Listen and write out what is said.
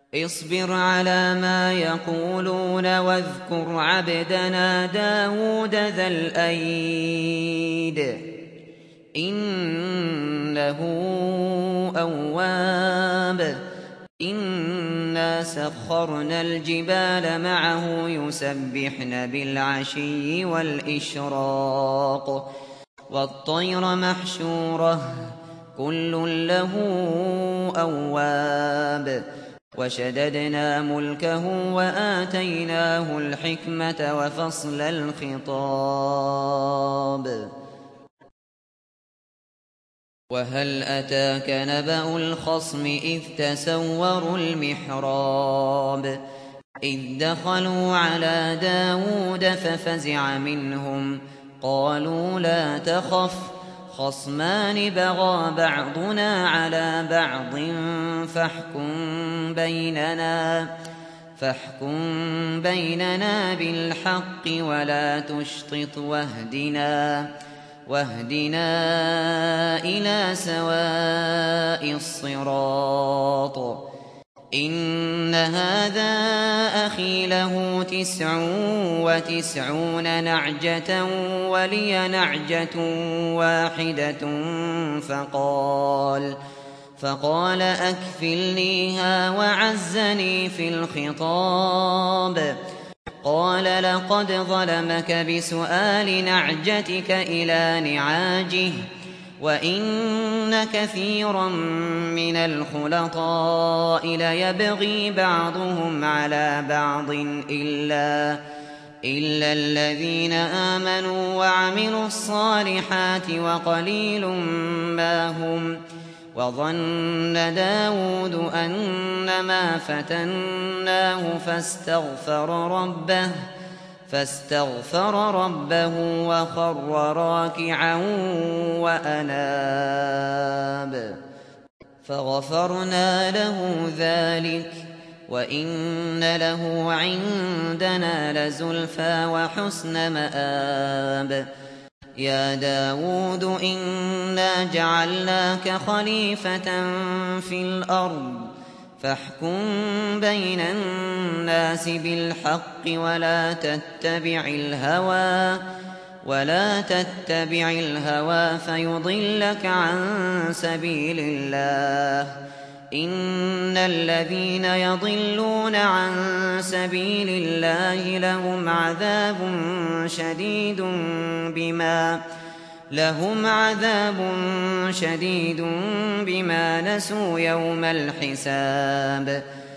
اصبر على ما يقولون واذكر عبدنا داود ذا الأيد إنه أواب. إنا سخرنا الجبال معه يسبحن بالعشي والإشراق والطير محشورة كل له أواب. وشددنا ملكه وآتيناه الحكمة وفصل الخطاب. وهل أتاك نبأ الخصم إذ تسوروا المحراب إذ دخلوا على داود ففزع منهم قالوا لا تخف خصمان بغى بعضنا على بعض فاحكم بيننا بالحق ولا تشطط واهدنا إلى سواء الصراط. إن هذا أخي له 99 نعجة ولي نعجة واحدة فقال أكفلنيها وعزني في الخطاب. قال لقد ظلمك بسؤال نعجتك إلى نعاجه وإن كثيرا من الخلطاء ليبغي بعضهم على بعض إلا الذين آمنوا وعملوا الصالحات وقليل ما هم. وظن داود أنما فتناه فاستغفر ربه وخر راكعا وأناب فغفرنا له ذلك وإن له عندنا لزلفى وحسن مآب. يا داود إنا جعلناك خليفة في الأرض فاحكم بين الناس بالحق ولا تتبع الهوى فيضلك عن سبيل الله. إن الذين يضلون عن سبيل الله لهم عذاب شديد بما نسوا يوم الحساب.